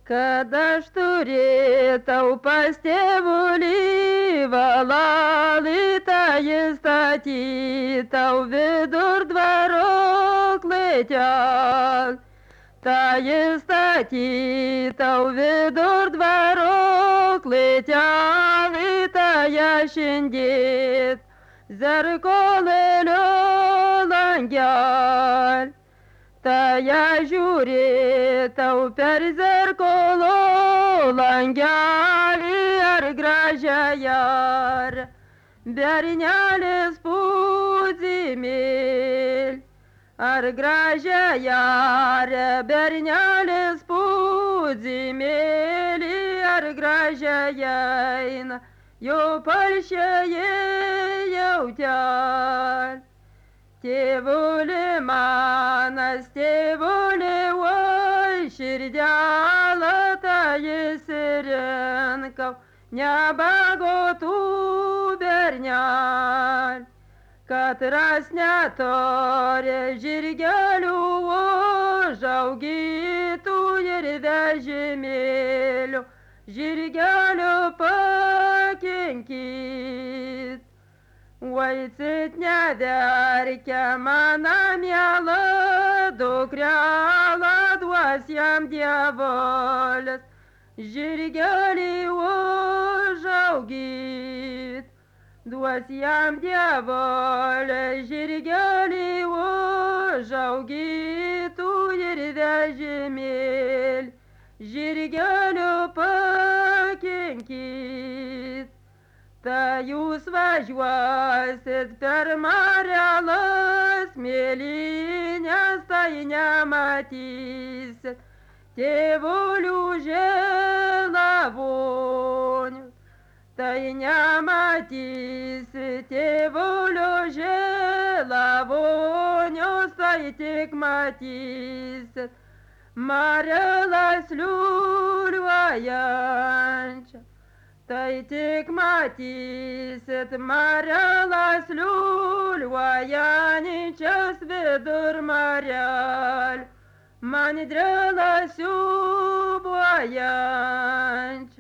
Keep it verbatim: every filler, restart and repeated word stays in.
Kad aš turėtau pas tėvulį valalytą įstatytau vidur dvaro klėtel. Ta įstatytau vidur dvaro klėtel, ta ją šiandien zerkolėlio langel. Ta ją žiūrėtau per zerkolo langelį ar gražią jar, bernelės pūdzimėl. Ar gražią jar, bernelės pūdzimėlį, ar gražią jainą, jo palšėje jautel. Tėvuli manas, tėvuli, oi širdelą tą įsirinkau, nebagotų bernel. Katras neturi žirgelių užaugytų ir vežimėlių, žirgelių pakinkit. Oi, cit neverkia mana miela dukrela, duos jam dievolis žirgelį užaugyt. Duos jam dievolis žirgelį užaugytų ir vežimėlį, žirgelių pakinkit. Ta jūs važiuosit per marelas mėlynės, tai nematysit tėvulių žėlavonių. Tai nematysit tėvulių žėlavonius, tai tik matysit marelas liūliuojančią. Tai tik matysit marelas liūliuojančias vidur marel, man drėlas siūbuojančias.